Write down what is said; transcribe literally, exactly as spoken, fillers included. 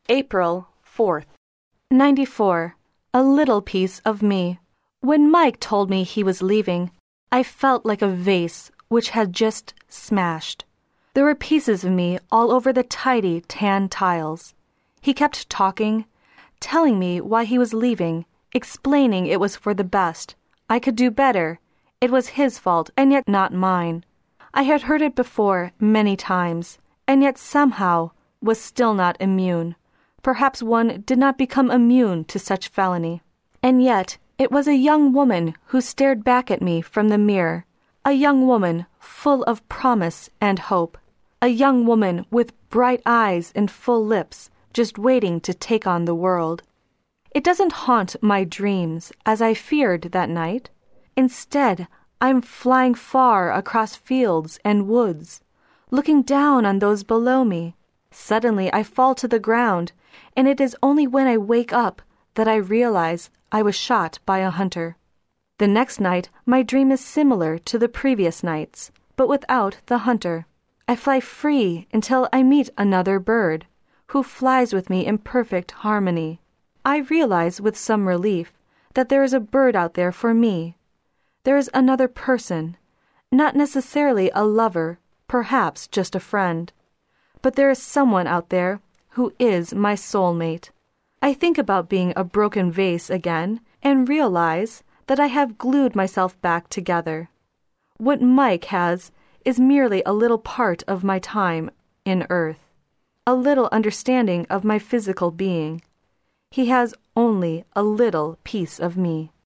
April fourth. ninety-four. A little piece of me. When Mike told me he was leaving, I felt like a vase which had just smashed. There were pieces of me all over the tidy tan tiles. He kept talking, telling me why he was leaving, explaining it was for the best. I could do better. It was his fault, and yet not mine. I had heard it before many times, and yet somehow was still not immune. Perhaps one did not become immune to such felony. And yet it was a young woman who stared back at me from the mirror, a young woman full of promise and hope, a young woman with bright eyes and full lips, just waiting to take on the world. It doesn't haunt my dreams as I feared that night. Instead, I'm flying far across fields and woods, looking down on those below me. Suddenly I fall to the ground, and it is only when I wake up that I realize I was shot by a hunter. The next night, my dream is similar to the previous nights, but without the hunter. I fly free until I meet another bird, who flies with me in perfect harmony. I realize with some relief that there is a bird out there for me. There is another person, not necessarily a lover, perhaps just a friend. But there is someone out there who is my soulmate. I think about being a broken vase again and realize that I have glued myself back together. What Mike has is merely a little part of my time in earth, a little understanding of my physical being. He has only a little piece of me.